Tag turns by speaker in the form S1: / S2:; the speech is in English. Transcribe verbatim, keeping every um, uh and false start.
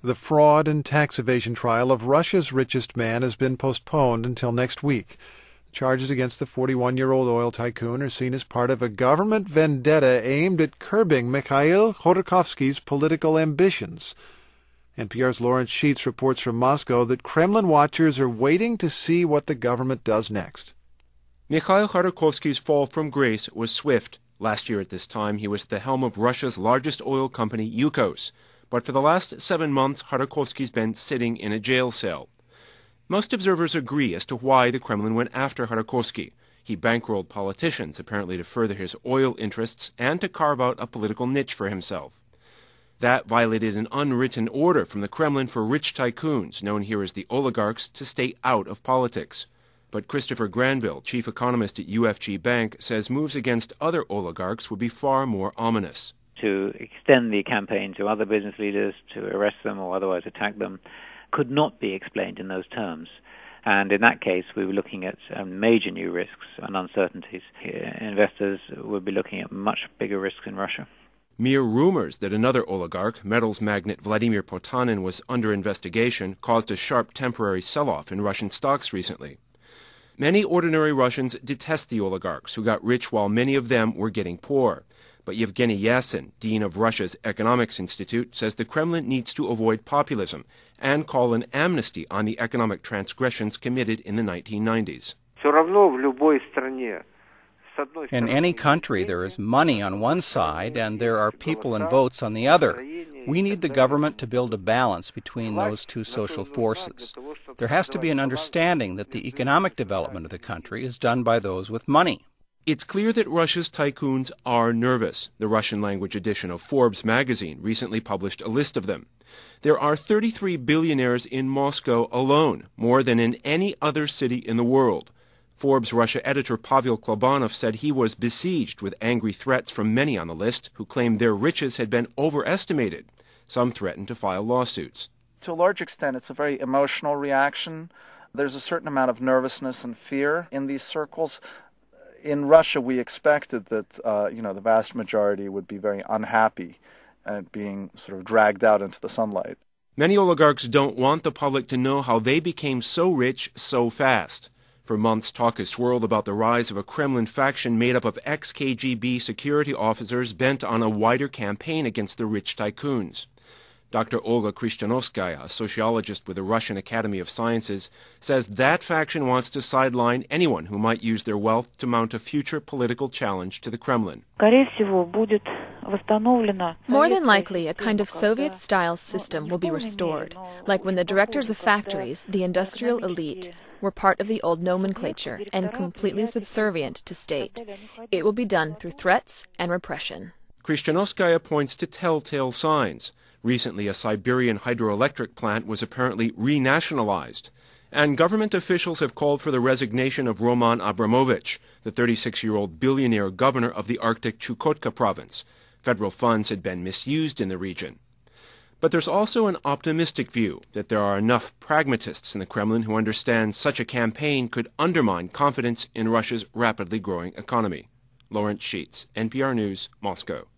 S1: The fraud and tax evasion trial of Russia's richest man has been postponed until next week. Charges against the forty-one-year-old oil tycoon are seen as part of a government vendetta aimed at curbing Mikhail Khodorkovsky's political ambitions. N P R's Lawrence Sheets reports from Moscow that Kremlin watchers are waiting to see what the government does next.
S2: Mikhail Khodorkovsky's fall from grace was swift. Last year at this time, he was at the helm of Russia's largest oil company, Yukos. But for the last seven months, Khodorkovsky's been sitting in a jail cell. Most observers agree as to why the Kremlin went after Khodorkovsky. He bankrolled politicians, apparently to further his oil interests and to carve out a political niche for himself. That violated an unwritten order from the Kremlin for rich tycoons, known here as the oligarchs, to stay out of politics. But Christopher Granville, chief economist at U F G Bank, says moves against other oligarchs would be far more ominous.
S3: To extend the campaign to other business leaders, to arrest them or otherwise attack them, could not be explained in those terms. And in that case, we were looking at um, major new risks and uncertainties. Investors would be looking at much bigger risks in Russia.
S2: Mere rumors that another oligarch, metals magnate Vladimir Potanin, was under investigation caused a sharp temporary sell-off in Russian stocks recently. Many ordinary Russians detest the oligarchs, who got rich while many of them were getting poor. But Yevgeny Yasin, dean of Russia's Economics Institute, says the Kremlin needs to avoid populism and call an amnesty on the economic transgressions committed in the nineteen nineties.
S4: In any country, there is money on one side and there are people and votes on the other. We need the government to build a balance between those two social forces. There has to be an understanding that the economic development of the country is done by those with money.
S2: It's clear that Russia's tycoons are nervous. The Russian-language edition of Forbes magazine recently published a list of them. There are thirty-three billionaires in Moscow alone, more than in any other city in the world. Forbes Russia editor Pavel Klobanov said he was besieged with angry threats from many on the list who claimed their riches had been overestimated. Some threatened to file lawsuits.
S5: To a large extent, it's a very emotional reaction. There's a certain amount of nervousness and fear in these circles. In Russia, we expected that uh, you know the vast majority would be very unhappy at being sort of dragged out into the sunlight.
S2: Many oligarchs don't want the public to know how they became so rich so fast. For months, talk has swirled about the rise of a Kremlin faction made up of ex-K G B security officers bent on a wider campaign against the rich tycoons. Doctor Olga Krishtanovskaya, a sociologist with the Russian Academy of Sciences, says that faction wants to sideline anyone who might use their wealth to mount a future political challenge to the Kremlin.
S6: More than likely, a kind of Soviet-style system will be restored, like when the directors of factories, the industrial elite, were part of the old nomenclature and completely subservient to state. It will be done through threats and repression.
S2: Krishtanovskaya points to telltale signs. Recently, a Siberian hydroelectric plant was apparently renationalized, and government officials have called for the resignation of Roman Abramovich, the thirty-six-year-old billionaire governor of the Arctic Chukotka province. Federal funds had been misused in the region. But there's also an optimistic view that there are enough pragmatists in the Kremlin who understand such a campaign could undermine confidence in Russia's rapidly growing economy. Lawrence Sheets, N P R News, Moscow.